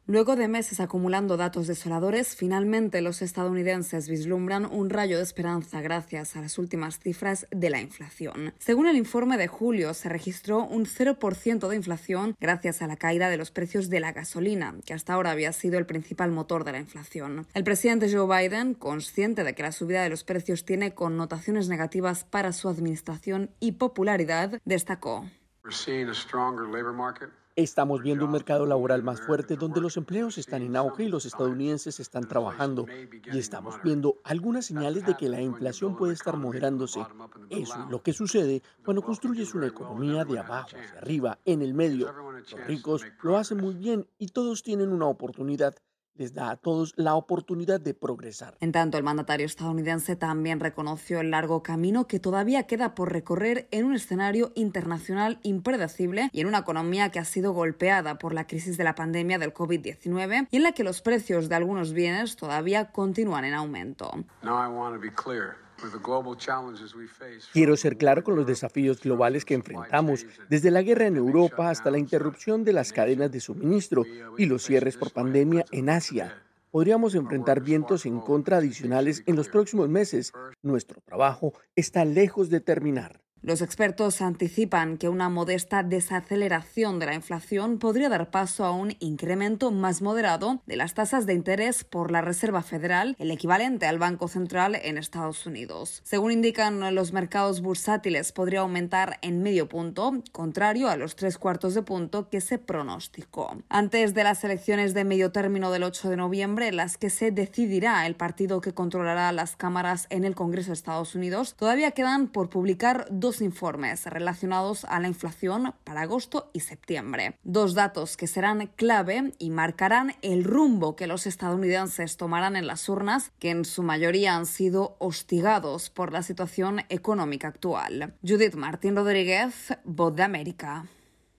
Luego de meses acumulando datos desoladores, finalmente los estadounidenses vislumbran un rayo de esperanza gracias a las últimas cifras de la inflación. Según el informe de julio, se registró un 0% de inflación gracias a la caída de los precios de la gasolina, que hasta ahora había sido el principal motor de la inflación. El presidente Joe Biden, consciente de que la subida de los precios tiene connotaciones negativas para su administración y popularidad, destacó: Estamos viendo un mercado laboral más fuerte donde los empleos están en auge y los estadounidenses están trabajando. Y estamos viendo algunas señales de que la inflación puede estar moderándose. Eso es lo que sucede cuando construyes una economía de abajo hacia arriba, en el medio. Los ricos lo hacen muy bien y todos tienen una oportunidad. Les da a todos la oportunidad de progresar. En tanto, el mandatario estadounidense también reconoció el largo camino que todavía queda por recorrer en un escenario internacional impredecible y en una economía que ha sido golpeada por la crisis de la pandemia del COVID-19 y en la que los precios de algunos bienes todavía continúan en aumento. Quiero ser claro con los desafíos globales que enfrentamos, desde la guerra en Europa hasta la interrupción de las cadenas de suministro y los cierres por pandemia en Asia. Podríamos enfrentar vientos en contra adicionales en los próximos meses. Nuestro trabajo está lejos de terminar. Los expertos anticipan que una modesta desaceleración de la inflación podría dar paso a un incremento más moderado de las tasas de interés por la Reserva Federal, el equivalente al Banco Central en Estados Unidos. Según indican los mercados bursátiles, podría aumentar en medio punto, contrario a los 3/4 de punto que se pronosticó. Antes de las elecciones de medio término del 8 de noviembre, en las que se decidirá el partido que controlará las cámaras en el Congreso de Estados Unidos, todavía quedan por publicar dos informes relacionados a la inflación para agosto y septiembre. Dos datos que serán clave y marcarán el rumbo que los estadounidenses tomarán en las urnas, que en su mayoría han sido hostigados por la situación económica actual. Judith Martín Rodríguez, Voz de América.